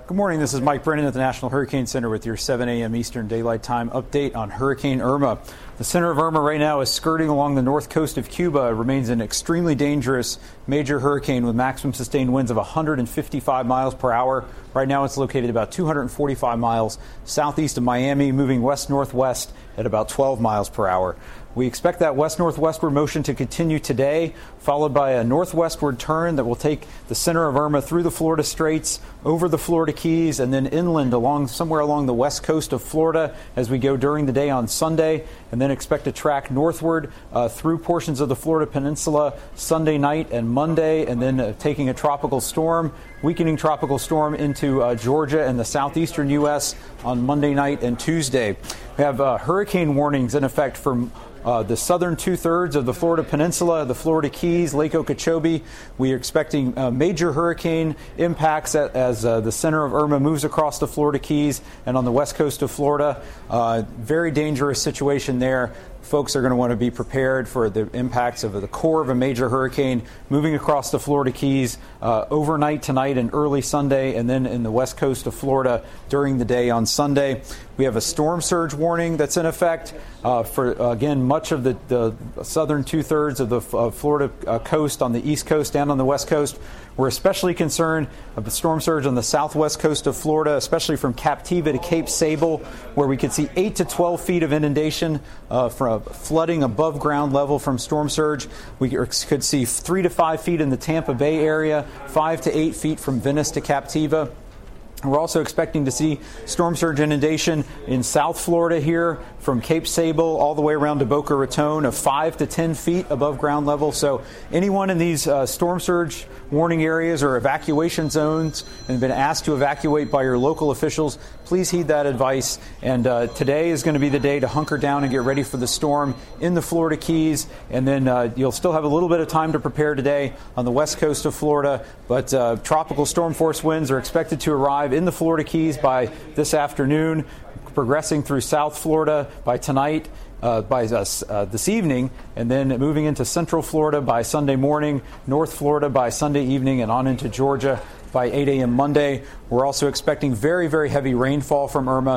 Good morning. This is Mike Brennan at the National Hurricane Center with your 7 a.m. Eastern Daylight Time update on Hurricane Irma. The center of Irma right now is skirting along the north coast of Cuba. It remains an extremely dangerous major hurricane with maximum sustained winds of 155 miles per hour. Right now it's located about 245 miles southeast of Miami, moving west-northwest at about 12 miles per hour. We expect that west-northwestward motion to continue today, followed by a northwestward turn that will take the center of Irma through the Florida Straits, over the Florida Keys, and then inland somewhere along the west coast of Florida as we go during the day on Sunday, and then expect to track northward through portions of the Florida Peninsula Sunday night and Monday, and then taking a tropical storm, weakening tropical storm into Georgia and the southeastern U.S. on Monday night and Tuesday. We have hurricane warnings in effect for the southern two-thirds of the Florida Peninsula, the Florida Keys, Lake Okeechobee. We are expecting major hurricane impacts as the center of Irma moves across the Florida Keys and on the west coast of Florida. Very dangerous situation there. Folks are going to want to be prepared for the impacts of the core of a major hurricane moving across the Florida Keys overnight tonight and early Sunday, and then in the west coast of Florida during the day on Sunday. We have a storm surge warning that's in effect for, again, much of the southern two-thirds of the Florida coast on the east coast and on the west coast. We're especially concerned of the storm surge on the southwest coast of Florida, especially from Captiva to Cape Sable, where we could see 8 to 12 feet of inundation from flooding above ground level from storm surge. We could see 3 to 5 feet in the Tampa Bay area, 5 to 8 feet from Venice to Captiva. We're also expecting to see storm surge inundation in South Florida here from Cape Sable all the way around to Boca Raton of 5 to 10 feet above ground level. So anyone in these storm surge warning areas or evacuation zones and been asked to evacuate by your local officials, please heed that advice. And today is going to be the day to hunker down and get ready for the storm in the Florida Keys. And then you'll still have a little bit of time to prepare today on the west coast of Florida. But tropical storm force winds are expected to arrive in the Florida Keys by this afternoon, progressing through South Florida by tonight, by this evening, and then moving into Central Florida by Sunday morning, North Florida by Sunday evening, and on into Georgia by 8 a.m. Monday. We're also expecting very, very heavy rainfall from Irma,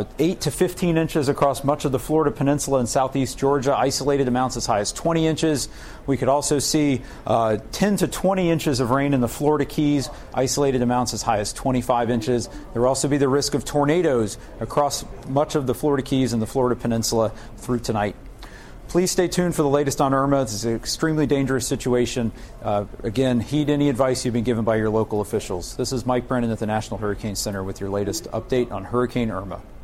8 to 15 inches across much of the Florida Peninsula and southeast Georgia, isolated amounts as high as 20 inches. We could also see 10 to 20 inches of rain in the Florida Keys, isolated amounts as high as 25 inches. There will also be the risk of tornadoes across much of the Florida Keys and the Florida Peninsula through tonight. Please stay tuned for the latest on Irma. This is an extremely dangerous situation. Again, heed any advice you've been given by your local officials. This is Mike Brennan at the National Hurricane Center with your latest update on Hurricane Irma.